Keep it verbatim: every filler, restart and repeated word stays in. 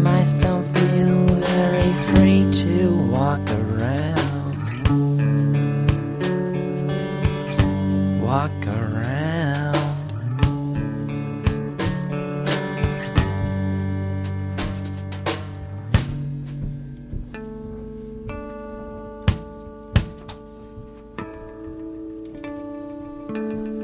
I still feel very free to walk around. Walk around. Thank you.